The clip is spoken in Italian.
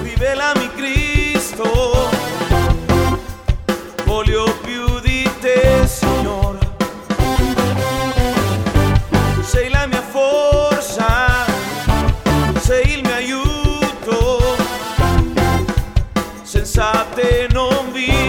rivelami Cristo, voglio più di te, Signore. Sei la mia forza, sei il mio aiuto, senza te non vivo.